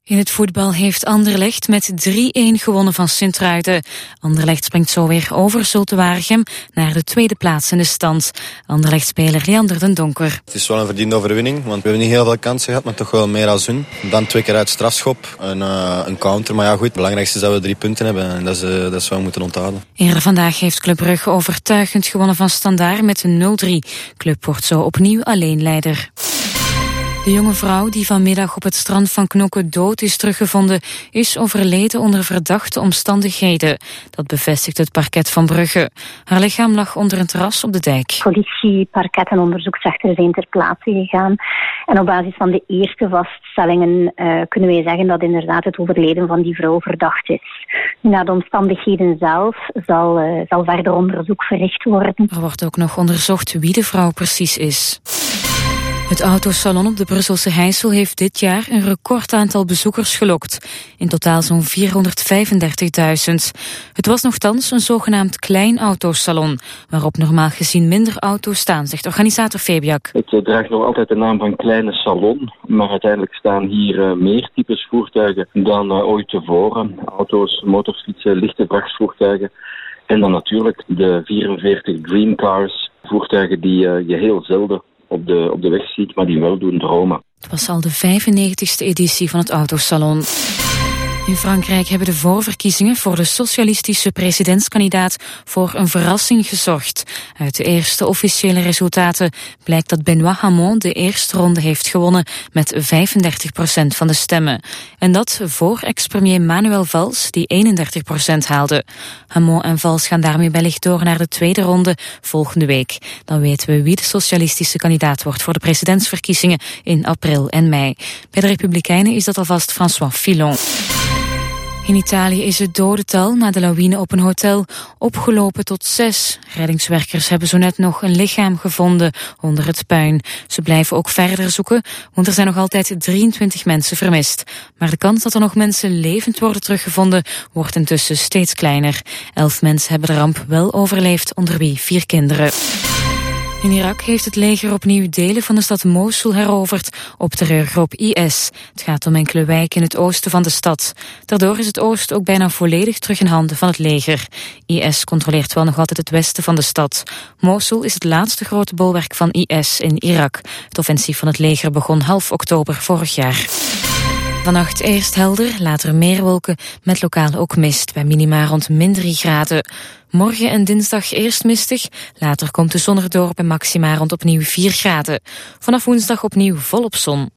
In het voetbal heeft Anderlecht met 3-1 gewonnen van Sint-Truiden. Anderlecht springt zo weer over Zulte Waregem naar de tweede plaats in de stand. Anderlecht-speler Leander den Donker. Het is wel een verdiende overwinning, want we hebben niet heel veel kansen gehad, maar toch wel meer als hun. Dan 2 keer uit strafschop, een counter. Maar ja goed, het belangrijkste is dat we 3 punten hebben en dat is wat we moeten onthouden. Eerder vandaag heeft Club Brugge overtuigend gewonnen van Standaard met 0-3. Club wordt zo opnieuw alleenleider. De jonge vrouw die vanmiddag op het strand van Knokke dood is teruggevonden, is overleden onder verdachte omstandigheden. Dat bevestigt het parket van Brugge. Haar lichaam lag onder een terras op de dijk. Politie, parket en onderzoeksrechter zijn ter plaatse gegaan. En op basis van de eerste vaststellingen kunnen wij zeggen dat inderdaad het overlijden van die vrouw verdacht is. Naar de omstandigheden zelf zal verder onderzoek verricht worden. Er wordt ook nog onderzocht wie de vrouw precies is. Het autosalon op de Brusselse Heysel heeft dit jaar een record aantal bezoekers gelokt. In totaal zo'n 435.000. Het was nochtans een zogenaamd klein autosalon, waarop normaal gezien minder auto's staan, zegt organisator Febiak. Het draagt nog altijd de naam van kleine salon, maar uiteindelijk staan hier meer types voertuigen dan ooit tevoren. Auto's, motorfietsen, lichte vrachtvoertuigen. En dan natuurlijk de 44 Dreamcars, voertuigen die je heel zelden op de weg ziet, maar die wel doen dromen. Het was al de 95e editie van het autosalon. In Frankrijk hebben de voorverkiezingen voor de socialistische presidentskandidaat voor een verrassing gezorgd. Uit de eerste officiële resultaten blijkt dat Benoît Hamon de eerste ronde heeft gewonnen met 35% van de stemmen. En dat voor ex-premier Manuel Valls, die 31% haalde. Hamon en Valls gaan daarmee wellicht door naar de tweede ronde volgende week. Dan weten we wie de socialistische kandidaat wordt voor de presidentsverkiezingen in april en mei. Bij de Republikeinen is dat alvast François Fillon. In Italië is het dodental na de lawine op een hotel opgelopen tot 6. Reddingswerkers hebben zo net nog een lichaam gevonden onder het puin. Ze blijven ook verder zoeken, want er zijn nog altijd 23 mensen vermist. Maar de kans dat er nog mensen levend worden teruggevonden wordt intussen steeds kleiner. 11 mensen hebben de ramp wel overleefd, onder wie 4 kinderen. In Irak heeft het leger opnieuw delen van de stad Mosul heroverd op terreurgroep IS. Het gaat om enkele wijken in het oosten van de stad. Daardoor is het oosten ook bijna volledig terug in handen van het leger. IS controleert wel nog altijd het westen van de stad. Mosul is het laatste grote bolwerk van IS in Irak. Het offensief van het leger begon half oktober vorig jaar. Vannacht eerst helder, later meer wolken, met lokaal ook mist, bij minima rond -3 graden. Morgen en dinsdag eerst mistig, later komt de zon erdoor bij maxima rond opnieuw 4 graden. Vanaf woensdag opnieuw volop zon.